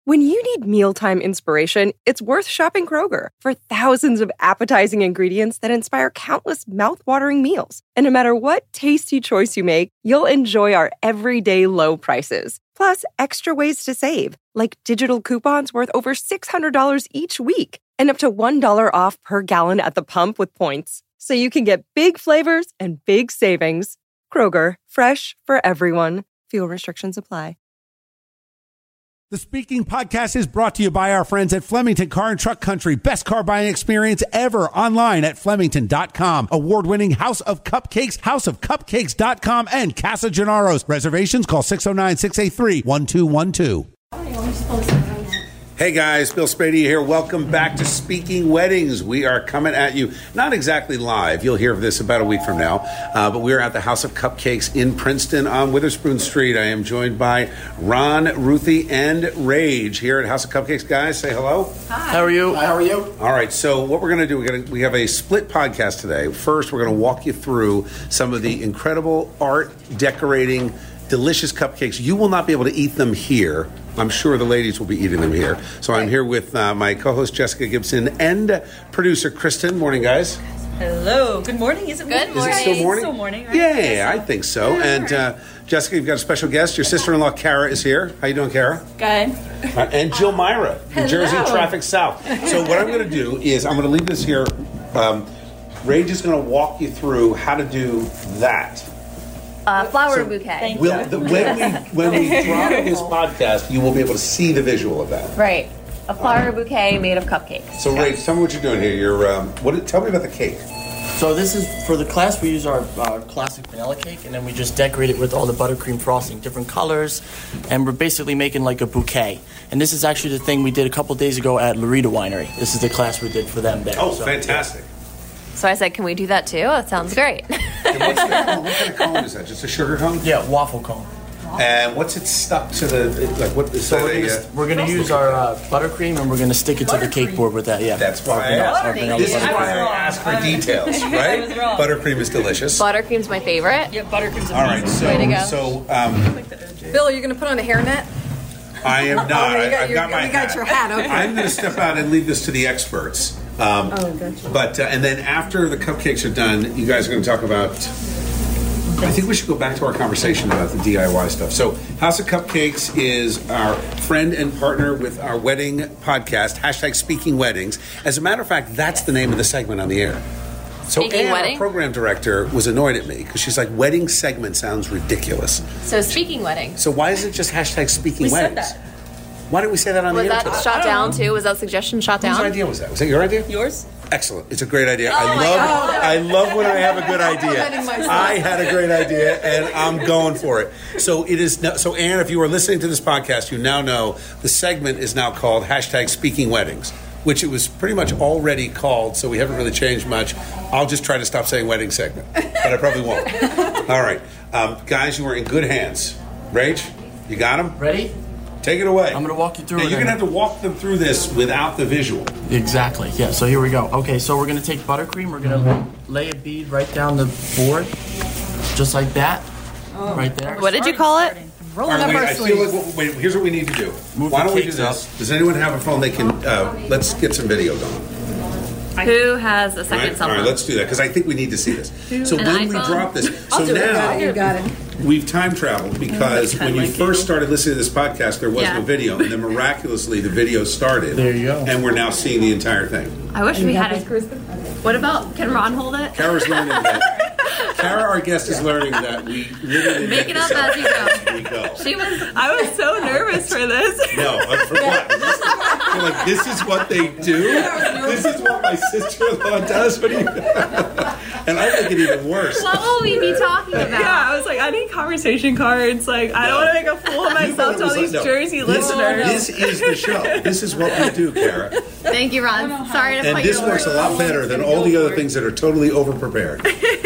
When you need mealtime inspiration, it's worth shopping Kroger for thousands of appetizing ingredients that inspire countless mouth-watering meals. And no matter what tasty choice you make, you'll enjoy our everyday low prices. Plus, extra ways to save, like digital coupons worth over $600 each week and up to $1 off per gallon at the pump with points. So you can get big flavors and big savings. Kroger, fresh for everyone. Fuel restrictions apply. The Speaking Podcast is brought to you by our friends at Flemington Car and Truck Country. Best car buying experience ever online at Flemington.com. Award-winning House of Cupcakes, houseofcupcakes.com, and Casa Gennaro's. Reservations, call 609-683-1212. Hey guys, Bill Spadea here. Welcome back to Speaking Weddings. We are coming at you, not exactly live. You'll hear of this about a week from now. But we're at the House of Cupcakes in Princeton on Witherspoon Street. I am joined by Ron, Ruthie, and Rage here at House of Cupcakes. Guys, say hello. Hi. How are you? Hi, how are you? All right, so what we're going to do, we have a split podcast today. First, we're going to walk you through some of the incredible art, decorating, delicious cupcakes. You will not be able to eat them here. I'm sure the ladies will be eating them here. So I'm here with my co-host Jessica Gibson and producer Kristen. Morning, guys. Hello. Good morning. Is it good morning? Is it still morning? Still morning, right? Yeah, I think so. And Jessica, you've got a special guest. Your sister-in-law Kara is here. How you doing, Kara? Good. And Jill Myra, New Jersey Traffic South. So what I'm going to do is I'm going to leave this here. Rage is going to walk you through how to do that. Flower bouquet. When we drop this podcast, you will be able to see the visual of that. Right. A flower bouquet made of cupcakes. So, Ray, tell me what you're doing here. Tell me about the cake. So this is, for the class, we use our classic vanilla cake, and then we just decorate it with all the buttercream frosting, different colors, and we're basically making like a bouquet. And this is actually the thing we did a couple days ago at Loretta Winery. This is the class we did for them there. Oh, so, fantastic. Yeah. So I said, can we do that too? That sounds great. And what kind of cone is that? Just a sugar cone? Yeah, waffle cone. And what's it stuck to We're going to use our buttercream, and we're going to stick it to the cake board with that, yeah. That's why I asked for details, right? Buttercream is delicious. Buttercream's my favorite. Yeah, buttercream's amazing. All right, Way to so Bill, are you going to put on a hairnet? I am not. I've got my hat. Your hat, okay. I'm going to step out and leave this to the experts. Gotcha. But and then after the cupcakes are done, you guys are going to talk about. I think we should go back to our conversation about the DIY stuff. So, House of Cupcakes is our friend and partner with our wedding podcast, #Speaking Weddings. As a matter of fact, that's the name of the segment on the air. So, Speaking Anne, wedding? our program director, was annoyed at me because she's like, wedding segment sounds ridiculous. So speaking wedding. So why is it just #Speaking Weddings? Said that. Why didn't we say that on the air? Was that shot down too? Was that suggestion shot down? Whose idea was that? Was that your idea? Yours? Excellent. It's a great idea. Oh I love when I have a good idea. I had a great idea, and I'm going for it. So it is. So Anne, if you are listening to this podcast, you now know the segment is now called #Speaking Weddings, which it was pretty much already called. So we haven't really changed much. I'll just try to stop saying wedding segment, but I probably won't. All right, guys, you are in good hands. Rage, you got them? Ready? Take it away. I'm going to walk you through now, it. You're going to have to walk them through this without the visual. Exactly. Yeah, so here we go. Okay, so we're going to take buttercream. We're going to lay a bead right down the board, just like that, right there. What did you call it? Rolling up our sleeves. Wait, here's what we need to do. Move Why the don't we do cakes this? up. Does anyone have a phone they can, let's get some video going. Who has a second All cell right, phone? let's do that, because I think we need to see this. So An when we iPhone? drop this, so You now got it. we've time traveled, because when you first started listening to this podcast, there was Yeah. no video, and then miraculously the video started. There you go. And we're now seeing the entire thing. I wish we had it. What about, can Ron hold it? Kara's learning that. Kara, our guest, is learning that we literally Make it up as you go. we go. I was so nervous for this. No, for what? You're like, this is what they do? This is what my sister-in-law does? What do you... And I make it even worse. What will we be talking about? Yeah, I was like, I need conversation cards. Like, I don't want to make a fool of myself to all these Jersey listeners. This is the show. This is what we do, Kara. Thank you, Ron. Sorry to And put this you works a lot better than all the other things that are totally over-prepared.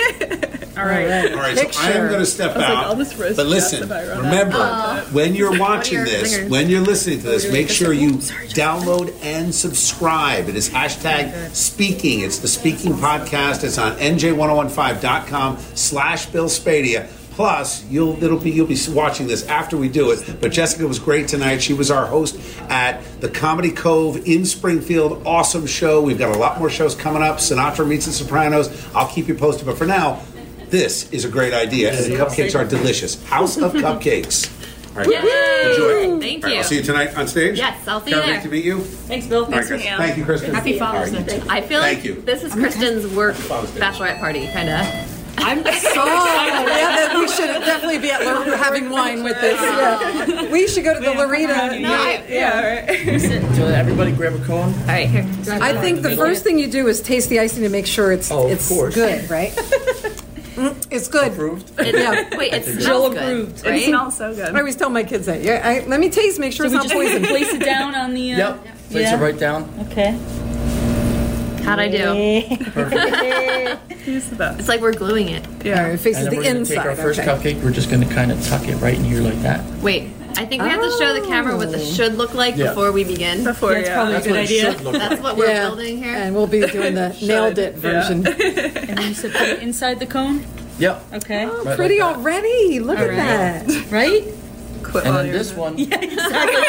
All right. All right, so I am going to step out. I'll just roast But Jess listen, if I run remember, when you're watching your this, fingers? when you're listening to this, make sure you download and subscribe. It is #Speaking. It's the Speaking Podcast. It's on NJ1015.com/Bill Spadea. Plus, you'll be watching this after we do it. But Jessica was great tonight. She was our host at the Comedy Cove in Springfield. Awesome show. We've got a lot more shows coming up. Sinatra meets the Sopranos. I'll keep you posted. But for now, this is a great idea, and the cupcakes are delicious. House of Cupcakes. All right, enjoy. Thank All right, you. I'll see you tonight on stage. Yes, I'll see you Karen, there. Great to meet you. Thanks, Bill. All right, guys. Thank you, Kristen. Happy Father's Day. I feel like Thank you. this is Kristen's work bachelorette party, kind of. I'm so that we should definitely be at having wine with this. Yeah. We should go to the Loretta. So everybody grab a cone. All right, here. I think the first thing you do is taste the icing to make sure it's course. good, right? It's good. Approved. Yeah. Wait, it Jill smells approved. good, right? It smells so good. I always tell my kids that. Yeah, let me taste, make sure it's not poison. Place it down on the. Yep. Place it right down. Okay. How'd I do? He's the best. It's like we're gluing it. All right, it faces And then the we're going to inside. take our first okay. cupcake. We're just going to kind of tuck it right in here like that. Wait, I think we have to show the camera what this should look like Yeah. before we begin. Before, That's probably That's a good what it idea. should look like. That's what we're Yeah, building here. and we'll be doing the nailed it version. And then you said put it inside the cone. Yep. Okay. Right Pretty like that. already. Look at that. Right? Quit And while then you're this in one. Yeah, exactly.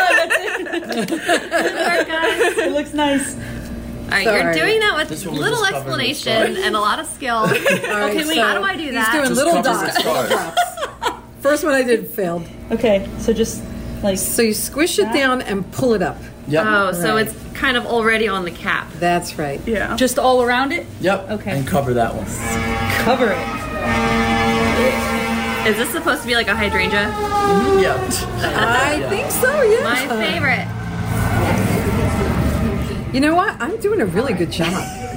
It looks nice. All right, Sorry. you're doing that with This one was little just covered with explanation stars. and a lot of skill. All right, Okay, wait, so how do I do that? He's doing Just little cover with dots. stars. First one I did failed. Okay, so just like So you squish it down and pull it up. Yep. Oh, so Right. it's kind of already on the cap. That's right. Yeah. just all around it. Yep. Okay. And cover that one. Cover it. Is this supposed to be like a hydrangea? Yep. I think so, yeah. My favorite. You know what? I'm doing a really good job.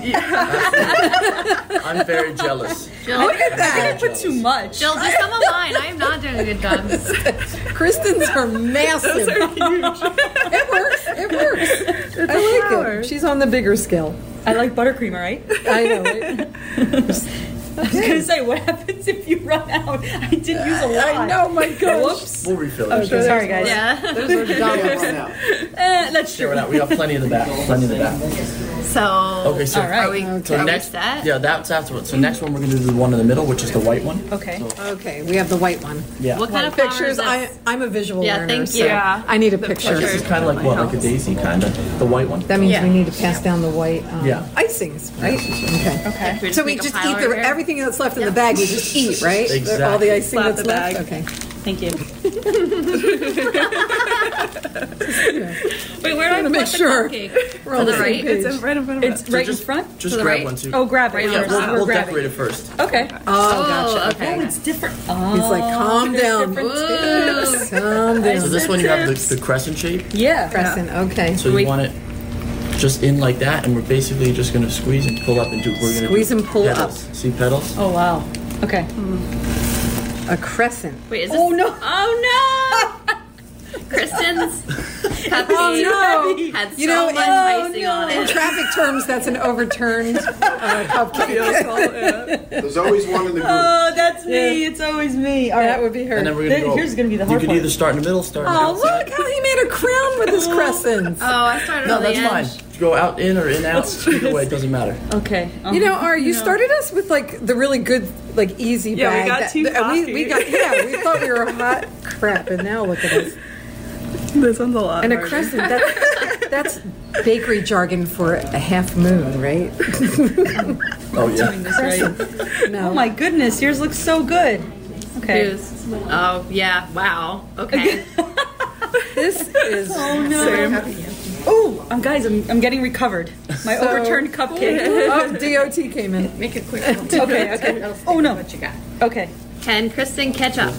I'm very jealous. Jill, Look at that. Put too much. Jill, do some of mine. I am not doing a good job. Kristen's are massive. It works. It works. I like it. She's on the bigger scale. I like buttercream, all right? I know. Right? I was gonna say, what happens if you run out? I did use a lot. I know, my gosh. Whoops. We'll refill it. Sorry, guys. Yeah. Those are dollars. That's Sure, true. we got plenty in the back. Plenty in the back. So, Okay, so All right. are we, So are we next, set? yeah, that's afterwards. So next one we're gonna do the one in the middle, which is the white one. Okay. Okay, we have the white one. Yeah. What kind of flowers Pictures. is this? I'm a visual Yeah, learner, thank so you. Yeah. I need a picture. This is kind of like what, like a daisy, kind of the white one. That means Yeah. we need to pass down the white Yeah. ings, right? Okay. Okay. We So we make a just pile eat over here? everything that's left in the bag. We just eat, right? Exactly. All the icing Slap that's the left. bag. Okay. Thank you. Wait, where do I to put make the sure cupcake? We're on To the the same right? page. It's right in front of us. It's right in just- front? Just To the grab right? one too. Oh, grab it. Right yeah, on the We're top. we'll grabbing. decorate it first. Okay. Oh, gotcha. Okay. It's different. He's like, calm down. Ooh. Calm So down. this one you have the crescent shape. Yeah. Crescent. Okay. So you want it just in like that, and we're basically just gonna squeeze and pull up and do. We're gonna Squeeze do and pull petals. See petals? Oh, wow. Okay. A crescent. Wait, is this? Oh, no. Oh, no! Kristen's cupcake Oh, no. had so You know, much icing on In it. traffic terms, that's an overturned cupcake. There's always one in the group. Oh, that's me. It's always me. All right. That would be her. And then we're gonna go. Here's gonna be the You hard can part. either start in the middle, start in the Oh, outside. look how he made a crown with his crescents. Oh, I started No, on the that's edge. fine. Go out in or in out. Either way, it doesn't matter. Okay. You know, Ari, you started us with like the really good, like easy Yeah, we bag. got too we cocky. got we thought we were hot crap, and now look at us. This one's a lot. And a harder. crescent, that's bakery jargon for a half moon, right? Oh yeah. This right. No. Oh my goodness, yours looks so good. Okay. Who's- Oh, yeah. Wow. Okay. This is Oh, guys, I'm getting recovered. My overturned cupcake. oh, DOT came in. Make it quick. Okay. Okay. Oh no. What you got? Okay. Can Kristen catch up?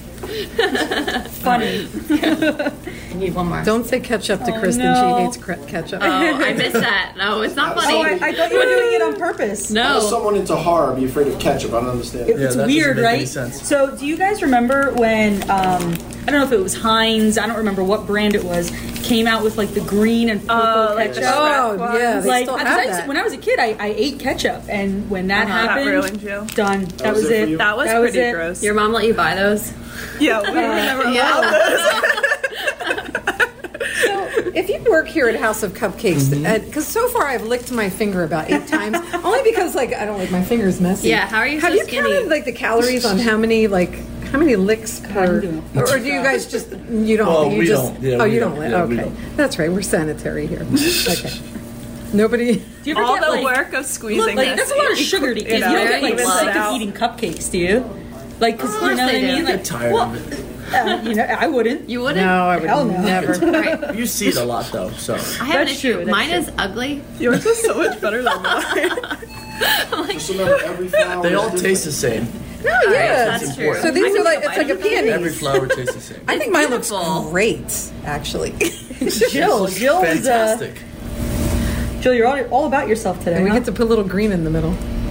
Funny. I need one more. Don't say ketchup to Kristen. no. She hates ketchup. Oh, I missed that. No, it's not funny. Oh, I thought you were doing it on purpose. How does No. someone into horror be afraid of ketchup? I don't understand. Yeah, It's that weird, doesn't make any right? sense. So, do you guys remember when I don't know if it was Heinz, I don't remember what brand it was, came out with like the green and purple like the ketchup? Oh, yeah, they Like still 'cause have I- that. when I was a kid, I ate ketchup, and when that happened, That ruined you. done. That was was it for it. you? That was That was pretty it. gross. Your mom let you buy those? Yeah, we were never allowed those. If you work here at House of Cupcakes, because so far I've licked my finger about 8 times, only because like I don't like my fingers messy. Yeah, how are you Have so you skinny? counted like the calories on how many licks per, or do you guys just you don't? Well, you we just, don't. Yeah, oh, we you don't. don't. Yeah, we Okay, don't. that's right. We're sanitary here. Okay. Nobody. Do you ever All get, the like, work of squeezing like that's a lot of this. sugar to eat. You You know, don't get like even sick set of out. eating cupcakes, do you? Like, because you know what I they do. mean? I Like, get tired of it. you know, I wouldn't. You wouldn't? No, I would Hell no. never. Right. You see it a lot though, so. I have an That's issue. true, that's Mine true. is ugly. Yours is so much better than mine. Just remember, every flower They all is taste the same. Oh yeah, That's true. So these are like it's like a peony. Every flower tastes the same. I think mine looks beautiful. great, actually. Jill, Fantastic. Jill, you're all about yourself today. And we huh? get to put a little green in the middle.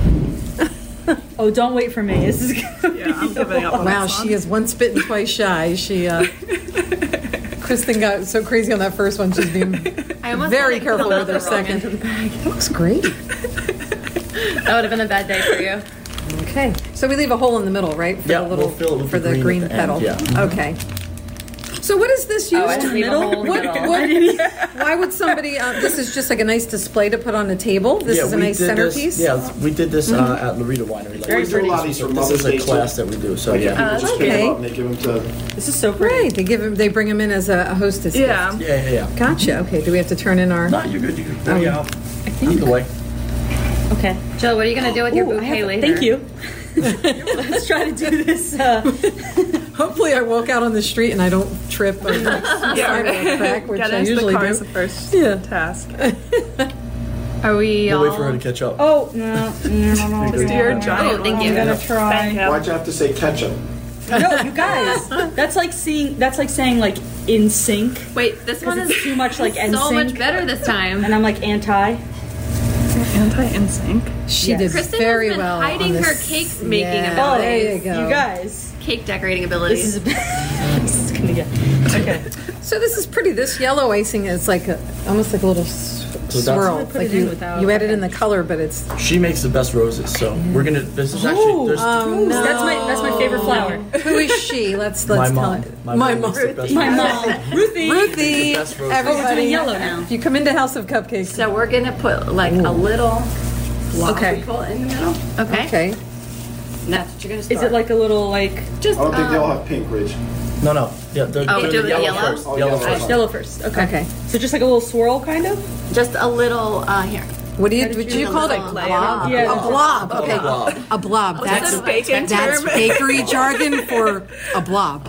Oh, don't wait for me. This is gonna Yeah, I'm giving up on Wow, this one. she is once bitten, twice shy. She, Kristen got so crazy on that first one. She's being I almost very put careful the with her wrong second. into the bag. It looks great. That would have been a bad day for you. Okay, so we leave a hole in the middle, right? For Yeah, the little, we'll fill it with for the the green green at the end, petal. yeah. Okay. So what is this used Oh, I to? didn't leave a hole in the middle. Why would somebody? This is just like a nice display to put on the table. This is a we nice did this- centerpiece. Yeah, we did this at Loretta Winery. Like, We do a lot of these for this Mother's is a Day, class too. that we do. So Like, yeah. people just pick okay. them up and they give them to. This is so pretty. Right. They bring them in as a hostess. Yeah. gift. Yeah. Gotcha. Okay. Do we have to turn in our? No, you're good. You're good. Yeah. Either way. Okay. Jill, what are you going to do with your Ooh, bouquet later? Thank you. Let's try to do this. Hopefully, I walk out on the street and I don't trip or sidewalk crack, which Get I into usually the car do. is the first Yeah. task. Are we We'll all... wait for her to catch up. Oh, no. Do your giant Oh, thank you. I'm going to try. Thank you. Why'd you have to say ketchup? No, you guys. That's like saying like in sync. Wait, this one It's is too much like NSYNC. so much better this time. And I'm like anti. Anti-NSYNC. She Yes. did Kristen very has been well. hiding on her this. cake making Yeah. Oh, abilities. there you go. You guys. Cake decorating abilities. This is gonna get. Okay. So this is pretty. This yellow icing is like almost like a little that's- swirl. Put Like it in you, without- you added in the color, but it's She makes the best roses, so we're gonna. This is actually. There's no. That's my favorite flower. Who is she? Let's my tell mom. it. My My mom. mom. makes the best My roses. mom, Ruthie. Ruthie. The best roses. Oh, we're Everybody. doing yellow now. If you come into House of Cupcakes. So we're going to put like a little blob Okay. we call it in the middle. Okay. Okay. And that's what you're going to start. Is it like a little like just I don't think they all have pink, Ridge. No. Yeah. They're Oh, they're do the the yellow? first. Oh, Yellow yellow first. first. yellow first? Okay. Okay. So just like a little swirl, kind of. just a little here. What do you call it? A blob? Yeah. A blob. Okay. blob. A blob. That's a bacon That's term. bakery jargon for a blob.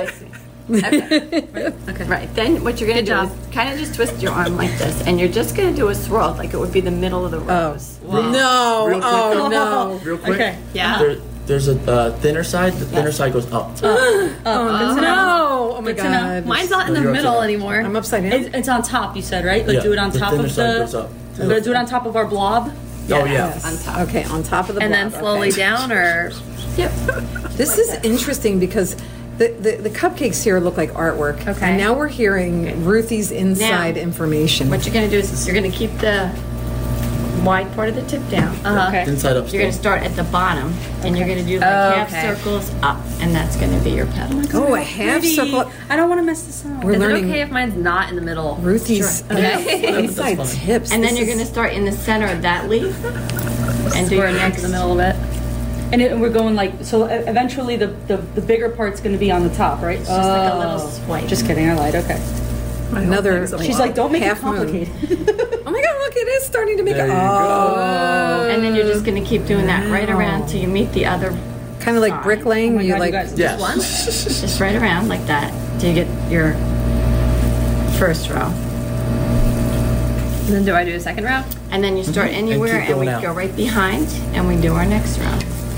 Okay. Right. Then what you're going to do is kind of just twist your arm like this, and you're just going to do a swirl, like it would be the middle of the rose. No. Real quick. Oh no. Real quick. Okay. Yeah. There's a thinner side. The thinner side goes up. Oh no. Oh my Good to know. god. Mine's not in the You're middle upside anymore. I'm upside down. It's on top. You said right? Like Yeah, do it on the top thinner of side the. goes up. We're gonna do it on top of our blob. Oh yeah. On top. Okay, on top of the And then blob, slowly okay. down, or yep. This is interesting because the cupcakes here look like artwork. Okay. And now we're hearing Ruthie's inside Now, information. What you're going to do is you're going to keep the wide part of the tip down. Okay. Inside up. You're going to still. start at the bottom, and you're going to do like half circles up, and that's going to be your petal. Oh, a half circle. I don't want to mess this up. We're Is it learning okay if mine's not in the middle? Ruthie's inside That's fine. tips. And then This you're is- going to start in the center of that leaf, and do your next in the middle of it. And we're going like so. Eventually, the bigger part's going to be on the top, right? Just like a little swipe. Just kidding. I lied. Okay. another. She's like, don't make it half moon. complicated. Oh my god! Look, it is starting to make There it. you go. And then you're just going to keep doing that right around till you meet the other, Kind of like bricklaying. Oh my you God, like. you guys. Yes. one, just right around like that till you get your first row. And then do I do a second row? And then you start anywhere, keep and we going out. go right behind, and we do our next row.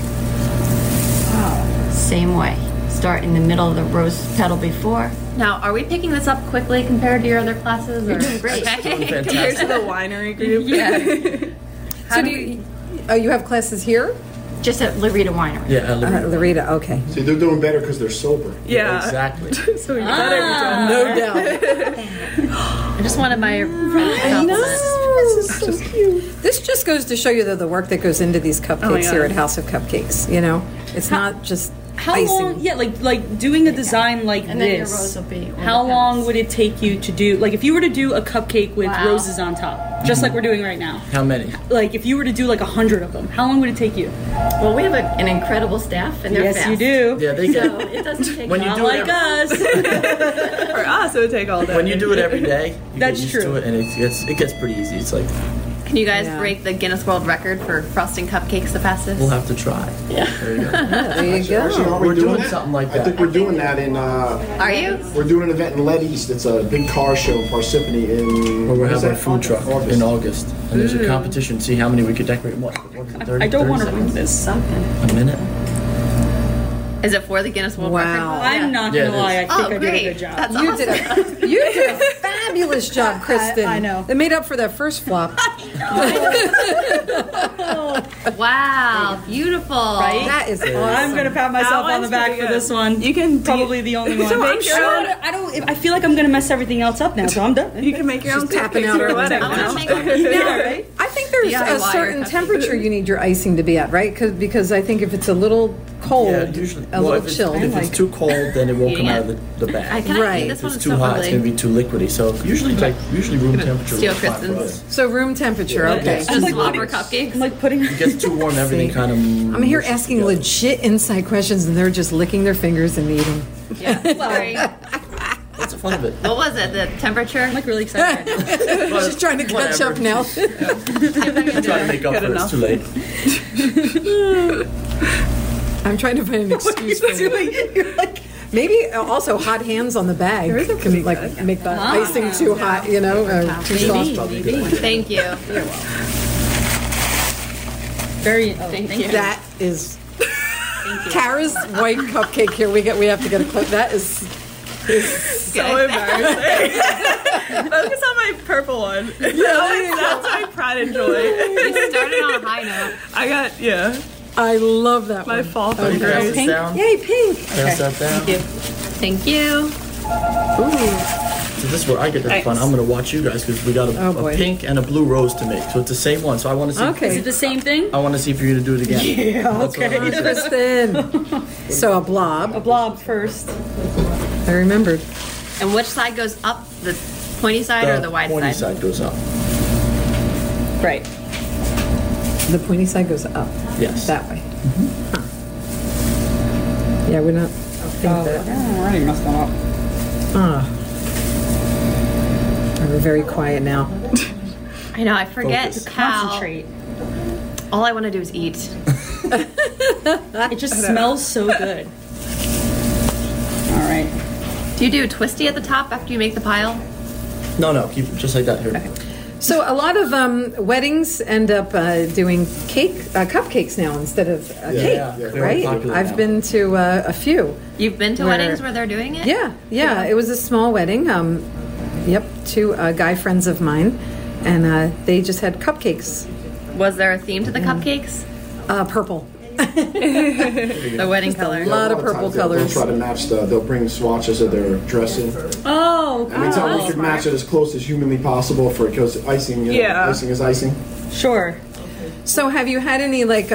Same way. Start in the middle of the rose petal before. Now, are we picking this up quickly compared to your other classes? You're doing great. Doing Compared to fantastic. the winery group. Yeah. So do you? Oh, you have classes here? Just at Loretta Winery. Yeah. Loretta. Okay. See, they're doing better because they're sober. Yeah. Exactly. So you better be doing No doubt. I just wanted my I know. This is so cute. This just goes to show you the work that goes into these cupcakes God. here at House of Cupcakes. You know, it's not just How icing. long? Yeah, like doing a design like And then your this. rose will be. How long would it take you to do? Like, if you were to do a cupcake with Wow. roses on top, just like we're doing right now. How many? Like, if you were to do like 100 of them, how long would it take you? Well, we have an incredible staff, and they're Yes, fast. you do. Yeah, they get. So it doesn't take When you Not do it like us. For us, it would take all day. When you do it every day, you That's get used true. to it, and it gets pretty easy. It's like Can you guys Yeah. break the Guinness World Record for frosting cupcakes the fastest? we'll have to try. Yeah. There you go. There you go. Actually, aren't we We're doing doing that? something like I think that. we're doing that in. Are you? We're doing an event in Letty's. It's a big car show in Parsippany in. Where we're when is having a that? food truck August. in August, and there's a competition. See how many we could decorate. What? 30, I don't want to 30 ruin seconds? this. Something. A minute. Is it for the Guinness World Record? Wow. I'm not Yeah, gonna it lie. I is. think Oh, I did great. a good job. That's You awesome. did a fabulous job, Kristen. I know. It made up for that first flop. Wow, beautiful. Right? That is awesome. I'm gonna pat myself on the one's back pretty for good. this one. You can Probably the only one. make your own- I don't. I feel like I'm gonna mess everything else up now, so I'm done. You can make your own She's tapping cupcakes out for her your wedding. I want to now. make one. Now, right? I think there's DIY a certain your cupcake. temperature you need your icing to be at, right? Because I think if it's a little cold, Yeah, usually. a well, little if it's, chill. if it's too cold, then it won't come out of the bag. Can I Right. eat this If one? it's It's too so hot, it's ugly. going to be too liquidy. So usually room temperature. Steal works fine for Kristen's. us. So room temperature, okay. Just I'm like slobber putting- cupcakes. I'm like putting. It gets too warm, everything kind of. I'm here asking legit inside questions, and they're just licking their fingers and eating. Yeah. Sorry. That's the fun of it. What was it? The temperature? I'm like really excited right now. She's trying to catch up now. I'm trying to make up for it. It's too late. I'm trying to find an excuse for it. Maybe also hot hands on the bag can like make the icing too hot, you know, too soft. Thank you. Very. Thank you. That is Kara's white cupcake. Here we have to get a clip. That is So embarrassing. Focus on my purple one. That's my pride and joy. We started on a high note. I got, I love that my one. fall Can you pass grace. this Pink? down? Yay, pink. Pass that down. Thank you. So this is where I get the fun. I'm going to watch you guys because we got Oh, a boy. pink and a blue rose to make. So it's the same one. So I want to see. Okay. Is it the same thing? I want to see if you're going to do it again. Yeah, okay. Kristen. So a blob. A blob first. I remembered. And which side goes up? The pointy side or the wide pointy side? side goes up. Right. The pointy side goes up. Yes. That way. Huh. Yeah, we're not. Think that. I already messed that up. Ah. We're very quiet now. I know, I forget Focus. how. Concentrate. All I want to do is eat. It just smells so good. All right. Do you do a twisty at the top after you make the pile? No. Keep it just like that. Here. So a lot of weddings end up doing cupcakes now instead of cake, yeah, very right? popular I've now. been to a few. You've been to Where- weddings where they're doing it? Yeah. It was a small wedding. Two guy friends of mine, and they just had cupcakes, Was there a theme to the cupcakes? purple. The wedding color. A lot of times purple they'll colors. try to match they'll bring swatches of their dressing. Oh, And we tell them we should match it as close as humanly possible because icing, icing is icing. sure. So have you had any that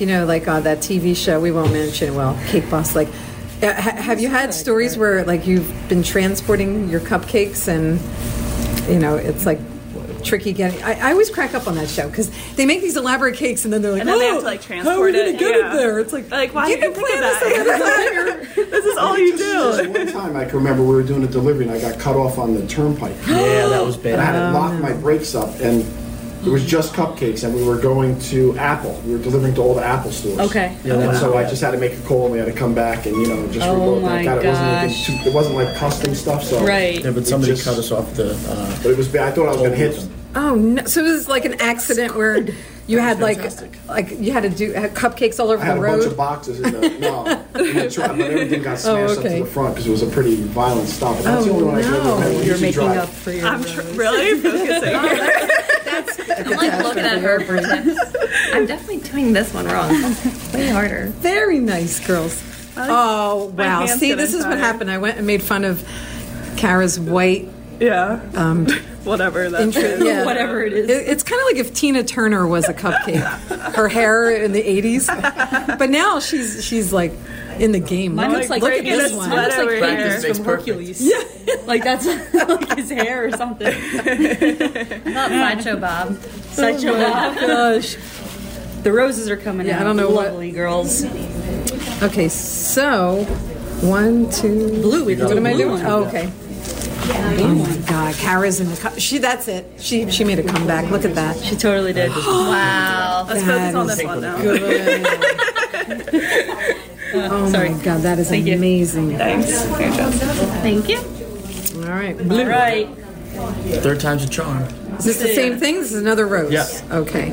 TV show we won't mention? Well, Cake Boss. Have you had stories where you've been transporting your cupcakes and it's tricky getting? I always crack up on that show because they make these elaborate cakes and then they're like, And then they have to, how are transport we gonna it. get Yeah. it there? It's like why you didn't can you think plan of this that? ahead of time. This is all you do. One time I can remember we were doing a delivery and I got cut off on the turnpike. Yeah, that was And I had bad. to lock my brakes up, and it was just cupcakes, and we were going to Apple. We were delivering to all the Apple stores. Okay. Yeah, And that's so I bad. just had to make a call, and we had to come back and just Oh reload. my Thank God gosh. it wasn't like custom stuff. So Right. Yeah, but somebody just- cut us off the. But it was bad. I thought I was going to hit them. Oh no! So it was like an accident where you had Fantastic. you had to do cupcakes all over I had the a bunch of road. boxes in the truck, but everything got smashed up okay. to the front because it was a pretty violent stop. But that's the only one I can no. remember. We You're usually making drive. up for your. I'm really focusing here. I'm looking at her for tips. I'm definitely doing this one wrong. Way harder. Very nice, girls. Oh my wow! hand's See, getting this is what tired. happened. I went and made fun of Kara's white. Yeah. Whatever that is. Yeah. Whatever it is. It's kind of like if Tina Turner was a cupcake. Her hair in the 80s. But now she's like in the game. Mine looks like look at this one. Mine looks like over Kratos here. from Hercules. Yeah, like that's like his hair or something. Not Sideshow Bob. Sideshow Bob. Gosh. The roses are coming out. I don't know what. Lovely girls. Okay, so 1, 2. Blue. We What am I doing? One. Oh, okay. Oh my God, Kara's in the that's it. She made a comeback. Look at that. She totally did. Wow. Let's focus on this one now. Good. Oh Sorry. my God, that is Thank you. amazing. Thanks. Great job. Thank you. All right, blue. All right. Third time's a charm. Is this the same thing? This is another rose. Yeah. Okay.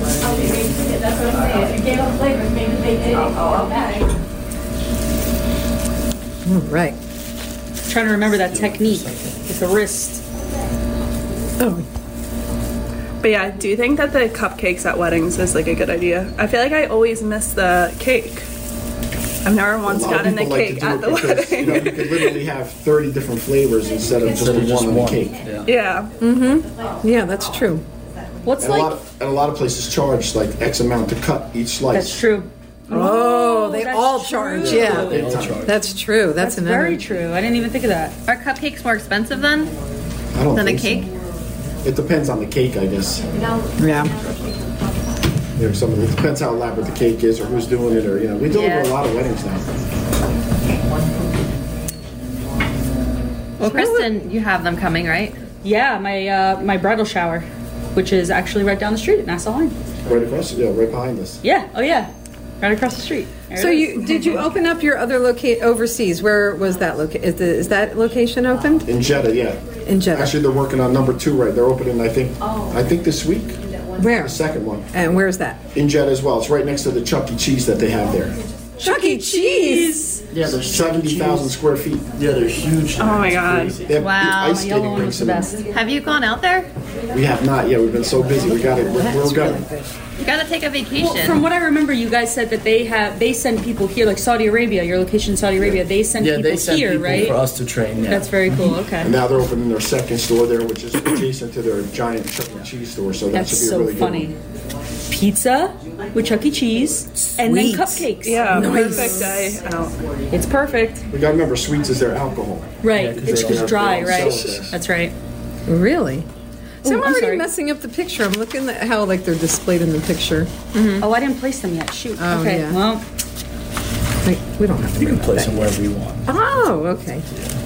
All right. Trying to remember that technique with the wrist. Oh, But yeah, do you think that the cupcakes at weddings is like a good idea? I feel like I always miss the cake. I've never once gotten a cake at the wedding. You could literally have 30 different flavors instead of just the one on the cake. Yeah. yeah, that's true. What's And like? a lot of places charge like X amount to cut each slice. That's true. Oh, they that's all true. charge. Yeah, Big time. that's true. That's another. Very true. I didn't even think of that. Are cupcakes more expensive then I don't than a think cake? so. It depends on the cake, I guess. Yeah. You know, it depends how elaborate the cake is or who's doing it, or we deliver Yeah. a lot of weddings now. Well, Kristen, you have them coming, right? Yeah, my bridal shower, which is actually right down the street at Nassau Line. Right across, right behind us. Yeah. Oh yeah. Right across the street. There So it is. did you open up your other overseas? Where was that is that location opened? In Jeddah, yeah. In Jeddah. Actually, they're working on number 2 right. They're opening, I think this week. Where? The second one. And where's that? In Jeddah as well. It's right next to the Chuck E. Cheese that they have there. Chuck E. Cheese. Yeah, there's 70,000 square feet. Yeah, they're huge. Oh my god. They have Wow, ice the yellow skating one rinks was the in best. them. Have you gone out there? We have not yet. We've been so busy. We're going. You gotta take a vacation. Well, from what I remember, you guys said that they send people here, like Saudi Arabia, your location in Saudi Arabia. They send Yeah, people they send here, people right? for us to train. Yeah. That's very cool. Okay. And now they're opening their second store there, which is adjacent to their giant Chuck E. Cheese store. So that That's should be a so really funny. good one. Pizza with Chuck E. Cheese and then Sweet. cupcakes. Yeah, Nice. perfect day out. It's perfect. We got to remember, sweets is their alcohol. Right. Yeah, 'cause it's they just don't dry, have to right? sell it. That's right. Really? So Ooh, I'm I'm already sorry. messing up the picture. I'm looking at how they're displayed in the picture. Oh, I didn't place them yet. Shoot. Oh, okay. yeah. Well, Wait, we don't have to. You can place them wherever you want. Oh, okay.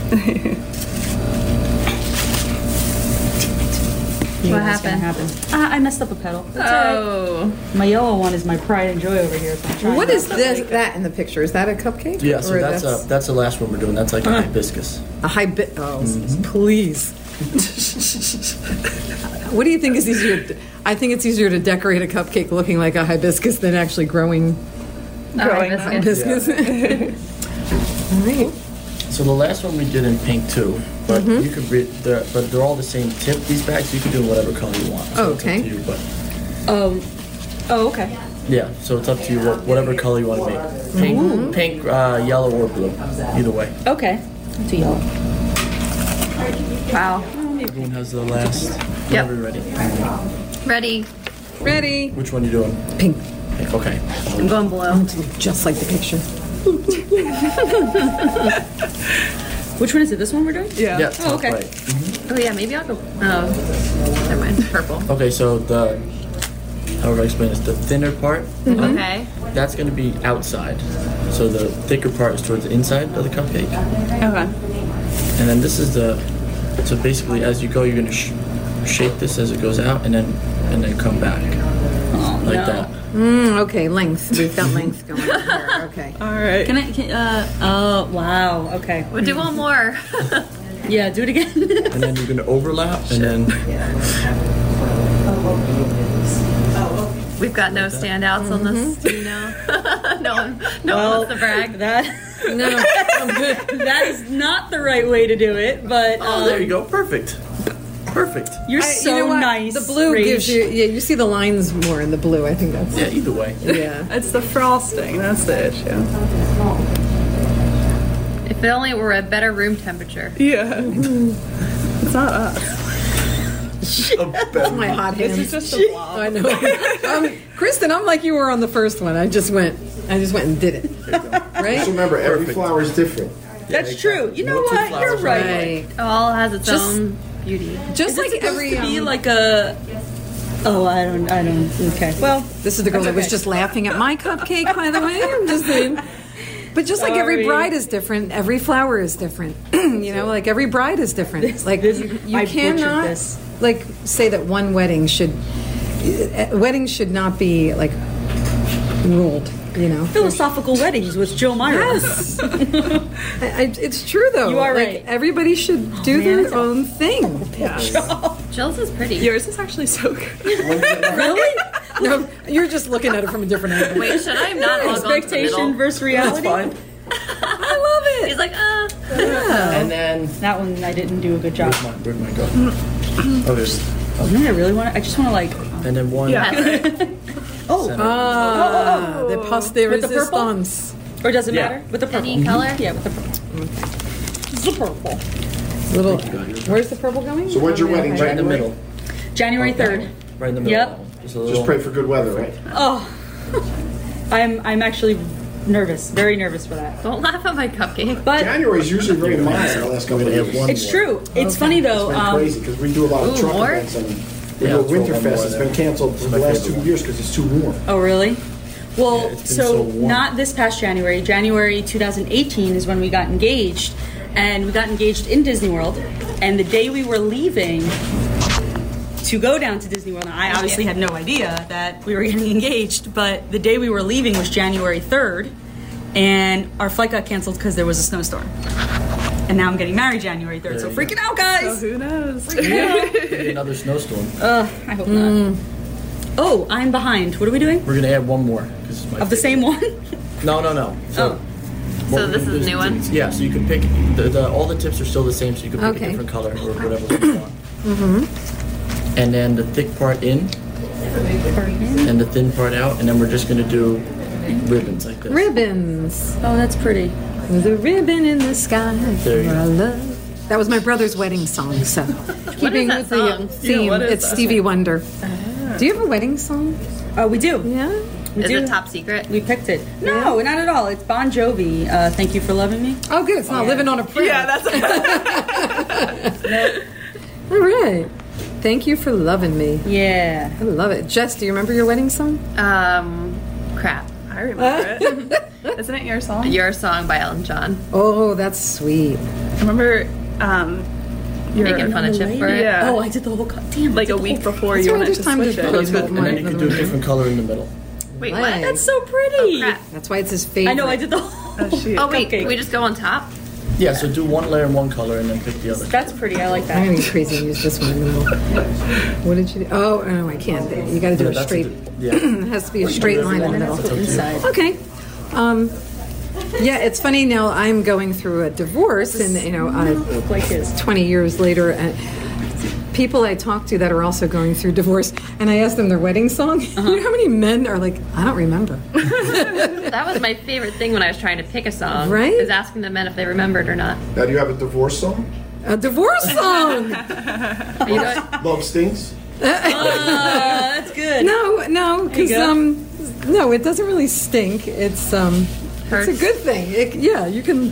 What that's gonna happened? happen. I messed up a pedal. That's all right. Oh. My yellow one is my pride and joy over here. So I'm trying What not is to- that in the picture? Is that a cupcake? Yeah, so Or that's the last one we're doing. That's like a hibiscus. a high bit. Oh, please. What do you think is easier? I think it's easier to decorate a cupcake looking like a hibiscus than actually growing Growing Oh, hibiscus. All right. So the last one we did in pink too, but you could but they're all the same tip. These bags you can do whatever color you want. So Oh, it's up okay. to you, but Oh, okay. yeah, so it's up to you whatever color you want to make. Pink, yellow, or blue. Either way. Okay. It's a yellow. Wow. Everyone has the last. Yep. Whenever you're ready. Ready. Ready? Which one are you doing? Pink. Pink. Okay. I'm going below. Just like the picture. Which one is it? This one we're doing? Yeah. Yeah. Top okay. right. Oh yeah, maybe I'll go. Oh, never mind. Purple. Okay, so how do I explain this? The thinner part, Okay. that's going to be outside. So the thicker part is towards the inside of the cupcake. Okay. And then this is so basically as you go, you're going to shape this as it goes out and then come back. Like that. Okay, length. We've got length going on here. Okay. All right. Oh, wow. Okay. We'll do one more. Yeah, do it again. And then you're going to overlap and then We've got no standouts on this. Do you know? no one wants to brag. That is not the right way to do it, but there you go. Perfect. you're so you know what? nice. The blue Rach. gives you. Yeah, you see the lines more in the blue. I think that's. Yeah, either way. Yeah. It's the frosting. That's the issue. If it only were at better room temperature. Yeah. It's not us. My hot This hands. is just a blob. I know. Kristen, I'm like you were on the first one. I just went and did it. right? Just remember, every flower is different. That's true. You know what? You're right. It all has its own beauty. Just like every be like a. Oh, I don't. Okay. Well, this is the girl that was just laughing at my cupcake, by the way. I'm just saying. But just like every bride is different, every flower is different. You know, like every bride is different. Like you cannot like say that one weddings should not be like ruled. You know, philosophical weddings with Joe Myra. Yes, it's true though. You are like, right. Everybody should do their own thing. Jill's is pretty. Yours is actually so good. Really? No, you're just looking at it from a different angle. Wait, should I not log on to the Expectation middle? versus reality. That's fine. I love it. He's like, Yeah. And then That one I didn't do a good job. where'd mine go? Oh, there's. No, I really want. I just want to like. And then one. Yeah. The poste de With the purple? resistance. Or does it Yeah. matter with the purple? Any color? Yeah, with the purple. The purple. Little. Where's the purple going? So when's your wedding? Right in the January? middle. January 3rd. Right in the middle. Yep. Just a little. Just pray for good weather, right? Oh, I'm actually nervous. Very nervous for that. Don't laugh at my cupcake. But January is usually very mild the last couple of years. it's true. It's funny though. It's been crazy because we do a lot of Ooh, truck more? events and we Yeah, do a throw one Winterfest. more It's there. been canceled for the last 2 years because it's too warm. Oh, really? Well, it's been so warm. not this past January. January 2018 is when we got engaged, and we got engaged in Disney World. And the day we were leaving to go down to Disney World, now, I obviously had no idea that we were getting engaged, but the day we were leaving was January 3rd, and our flight got canceled because there was a snowstorm. And now I'm getting married January 3rd, so freaking out, guys! Who knows? Maybe another snowstorm. I hope not. Oh, I'm behind. What are we doing? We're gonna add one more. 'Cause it's my Of the same one? No. So. what So we're this gonna is do a new one? Yeah, so you can pick all the tips are still the same, so you can pick Okay. a different color or whatever you want. And then the thick part in, and the thin part out, and then we're just gonna do ribbons like this. Ribbons. Oh, that's pretty. The ribbon in the sky There you for go. our love. That was my brother's wedding song, so keeping that with the song? theme, Yeah, what is it's that? Stevie Wonder. Do you have a wedding song? Oh, we do. Yeah. We Is do. it top secret? We picked it. No, not at all. It's Bon Jovi. Thank You for Loving Me. Oh, good. It's not living on a prayer. Yeah, that's All right. Thank you for loving me. Yeah. I love it. Jess, do you remember your wedding song? Crap. I remember it. Isn't it your song? Your Song by Elton John. Oh, that's sweet. I remember Making fun of Chip for it. Yeah. Oh, I did the whole damn. Like a week before That's you right, wanted there's to time to switch put it. That's good. And then you can do a Mine. different color in the middle. Wait, Nice. what? That's so pretty. Crap. That's why it's his favorite. I know. I did the whole. Oh wait, Cupcake. can we just go on top? Yeah, so do one layer in one color and then pick the other. That's pretty. I like I'm that. gonna be crazy and use this one in the middle. What did you do? Oh, no, I can't. You got to do Yeah, a that's straight. yeah. It has to be a straight line in the middle. Inside. Okay. Yeah, it's funny now. I'm going through a divorce, and Look like his. 20 years later, and people I talk to that are also going through divorce, and I ask them their wedding song. You know how many men are like, I don't remember. That was my favorite thing when I was trying to pick a song. Right? Is asking the men if they remembered or not. Now, do you have a divorce song? A divorce song. Are you doing? Love Stings? That's good. No, because no, it doesn't really stink. It's it's a good thing. You can,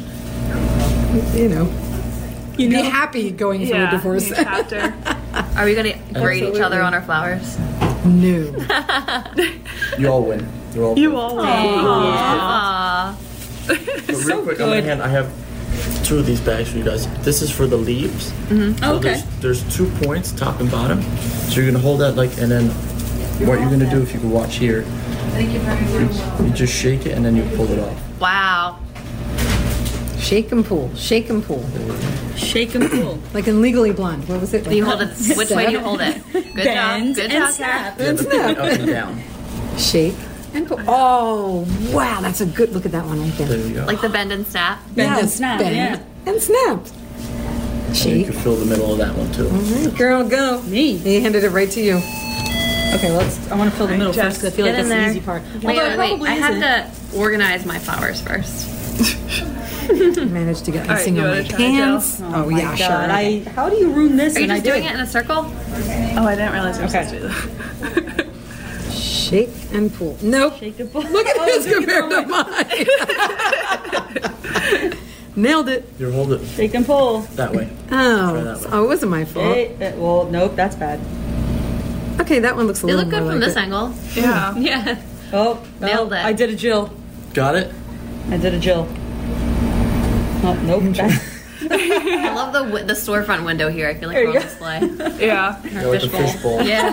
be happy going through a divorce. new chapter. Are we gonna grade each other on our flowers? No. You all win. You're all. You all win. Aww. But real quick, on my hand, I have 2 of these bags for you guys. This is for the leaves. So Okay. there's 2 points, top and bottom. So you're gonna hold that and then what you're gonna do, if you can watch here, you just shake it and then you pull it off. Wow. Shake and pull. Shake and pull. Shake and pull. Like in Legally Blonde. What was it? Do you hold it? Which way do you hold it? Good job. Bend Good and job, snap. And snap. Up and down. Shake and pull. Oh, wow. That's a good look at that one right there. There you go. Like the bend and snap. Bend and Yes, snap. bend Yeah. and snap. And you Shake. can fill the middle of that one too. All right, girl, go. Me. He handed it right to you. Okay, I want to fill the middle first because I feel like Get that's in the there. easy part. Wait, Although it wait. probably I have isn't. to organize my flowers first. Managed to get right, icing you on my wanna try, pants. Jill? Oh, my yeah, God. sure. How do you ruin this? Are you And I just doing did. it in a circle? Oh, I didn't realize you were supposed to do that. Shake and pull. Nope. Shake and pull. Look at his look at compared to mine. mine. Nailed it. You hold it Shake and pull. that way. Oh, that way. it wasn't my fault. Well, nope, that's bad. Okay, that one looks a They little look good more from like this it. angle. Yeah. Yeah. Oh, Nailed it. I did a Jill. Got it? I did a Jill. Oh, nope. I love the storefront window here. I feel like we're on display. Yeah. You're like a fishbowl. Yeah.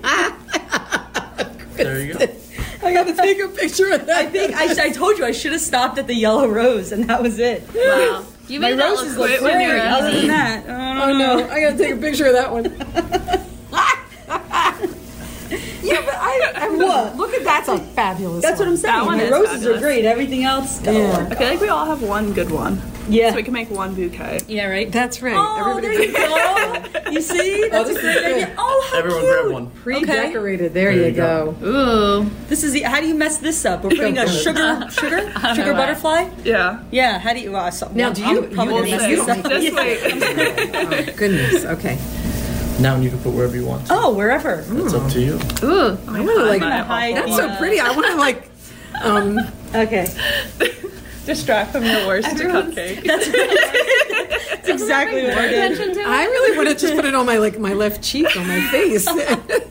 There you go. I got to take a picture of that. I think I told you I should have stopped at the yellow rose, and that was it. Wow. You My made that roses look look quick when you were great. Other easy. than that, Oh no, I got to take a picture of that one. Yeah, but what? Look at that's a fabulous. that's what I'm saying. That one My is roses fabulous. are great. Everything else, Yeah. I feel like we all have one good one. yeah. So we can make one bouquet. Yeah, right. That's right. Oh, there you go. You see? That's a this great is good. idea. Oh, how Everyone cute. grab one. Pre-decorated. There you go. Ooh. This is how do you mess this up? We're putting a sugar butterfly. Yeah. Yeah. How do you? Now, do you? Probably We'll gonna mess see. this up. Just wait. Oh, goodness. Okay. Now you can put wherever you want to. Oh, wherever. It's up to you. Ooh. I want to like. Hide That's the, so pretty. I want to like. Okay. Distract from your worst cupcake. That's exactly what I did. Attention to it. I really want to just put it on my my left cheek on my face. So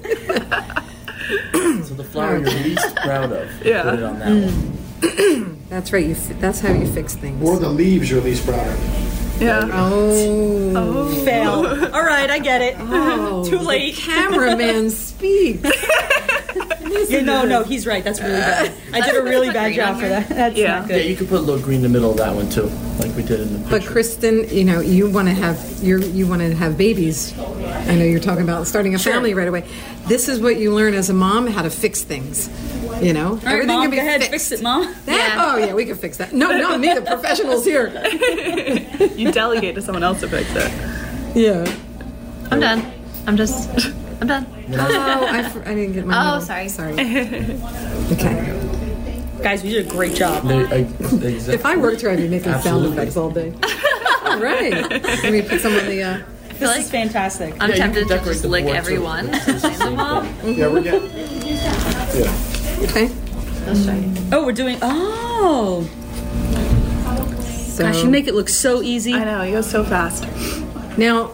the flower you're least proud of, Yeah. put it on that one. That's right. That's how you fix things. Or the leaves you're least proud of. Yeah. Oh. Fail. All right, I get it. Oh, Too late. The cameraman speaks. Yeah, no, he's right. That's really bad. I did a really bad job for that. That's Yeah. not Yeah, good. you could put a little green in the middle of that one too, like we did in the picture. But Kristen, you want to have you want to have babies. I know you're talking about starting a family right away. This is what you learn as a mom: how to fix things. You know, All right, Mom, can be go ahead, fixed. fix it, Mom. That, Yeah. Oh yeah, we can fix that. No, not me. The professionals here. You delegate to someone else to fix it. Yeah. I'm done. I'm done. Oh, I didn't get my. Oh, middle. sorry. Sorry. Okay. Guys, we did a great job. If I worked here, I'd be making sound Absolutely. effects all day. All right. Let me put some on the. This is fantastic. I'm Yeah, you tempted can to decorate just the lick board, too. every one. It's the same thing. Yeah, we're getting. Yeah. Okay. Oh, we're doing. Oh, So gosh, you make it look so easy. I know, you go so fast. now.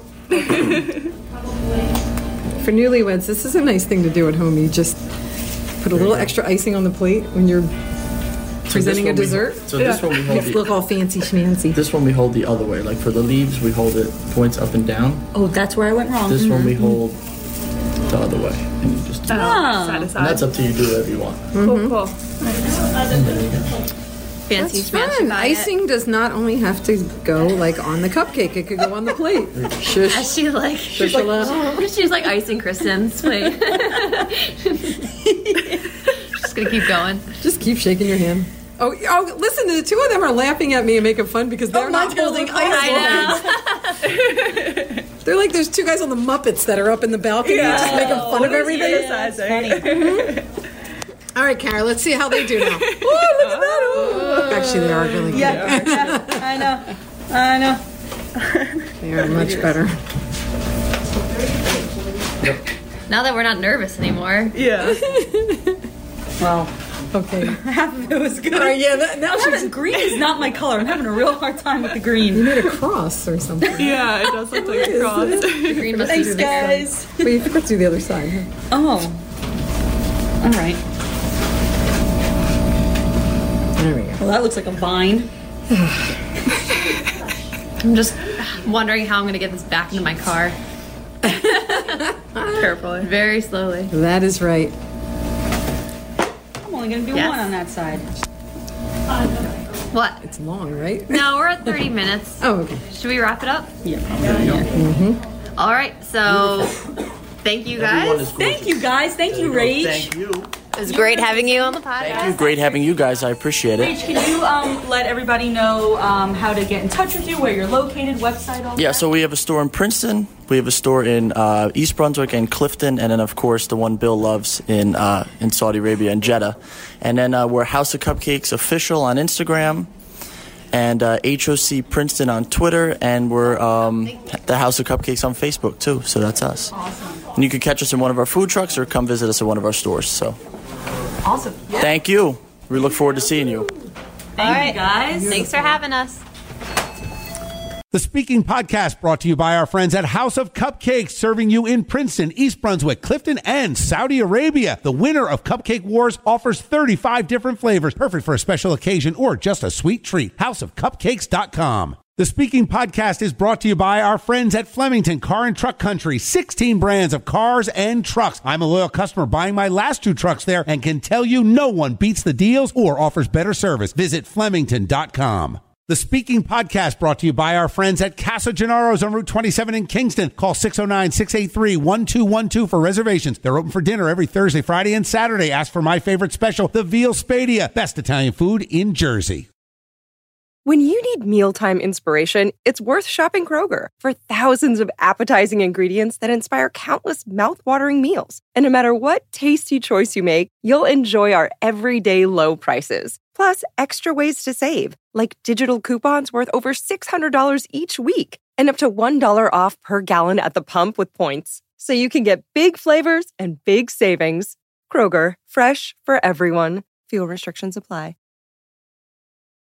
For newlyweds, this is a nice thing to do at home. You just put a little extra icing on the plate when you're presenting a dessert. So this one we hold Makes it look all fancy schmancy. This one we hold the other way. Like for the leaves, we hold it points up and down. Oh, that's where I went wrong. This one we hold the other way, and you just. Side to And side. that's up to you. Do whatever you want. Cool, cool. And there you go. Fancy It's schmancy fun. about it. Icing does not only have to go like on the cupcake; it could go on the plate. Shush. As she like, Shush a lot. she's like icing Kristen's plate. Just gonna keep going. Just keep shaking your hand. Oh, listen, the two of them are laughing at me and making fun because they're not holding ice. I They're like those two guys on the Muppets that are up in the balcony just making fun of everything. That's funny. All right, Kara, let's see how they do now. Oh, look at that. Oh. Actually, they are really good. Yeah, I know. They are much better. Now that we're not nervous anymore. Yeah. Well, okay. Half of it was good. All right, yeah, now she's... Green is not my color. I'm having a real hard time with the green. You made a cross or something. Yeah, it does look like a cross. The green must be Thanks, bigger. guys. But you forgot to do the other side. Huh? Oh. All right. There we go. Well, that looks like a vine. I'm just wondering how I'm gonna get this back into my car. Carefully. Very slowly. That is right. I'm only going to do Yes. one on that side. What? It's long, right? No, we're at 30 minutes. Oh, okay. Should we wrap it up? Yeah. All right. So, thank you guys. Thank you, guys. Thank you, Rach. Thank you. It was great having you on the Thank podcast. you. Great having you guys. I appreciate it. Rach, can you let everybody know how to get in touch with you, where you're located, website, all Yeah, that? so we have a store in Princeton, we have a store in East Brunswick and Clifton, and then of course the one Bill loves in Saudi Arabia and Jeddah. And then we're House of Cupcakes official on Instagram, and HOC Princeton on Twitter, and we're the House of Cupcakes on Facebook too. So that's us. Awesome. And you can catch us in one of our food trucks or come visit us at one of our stores. So Awesome. thank you. We look forward to seeing you. Thank you, guys. Thanks for having us. The Speaking Podcast brought to you by our friends at House of Cupcakes, serving you in Princeton, East Brunswick, Clifton, and Saudi Arabia. The winner of Cupcake Wars offers 35 different flavors, perfect for a special occasion or just a sweet treat. HouseofCupcakes.com. The Speaking Podcast is brought to you by our friends at Flemington Car and Truck Country, 16 brands of cars and trucks. I'm a loyal customer buying my last 2 trucks there and can tell you no one beats the deals or offers better service. Visit Flemington.com. The Speaking Podcast brought to you by our friends at Casa Gennaro's on Route 27 in Kingston. Call 609-683-1212 for reservations. They're open for dinner every Thursday, Friday, and Saturday. Ask for my favorite special, the Veal Spadia, best Italian food in Jersey. When you need mealtime inspiration, it's worth shopping Kroger. For thousands of appetizing ingredients that inspire countless mouth-watering meals. And no matter what tasty choice you make, you'll enjoy our everyday low prices. Plus, extra ways to save, like digital coupons worth over $600 each week and up to $1 off per gallon at the pump with points. So you can get big flavors and big savings. Kroger, fresh for everyone. Fuel restrictions apply.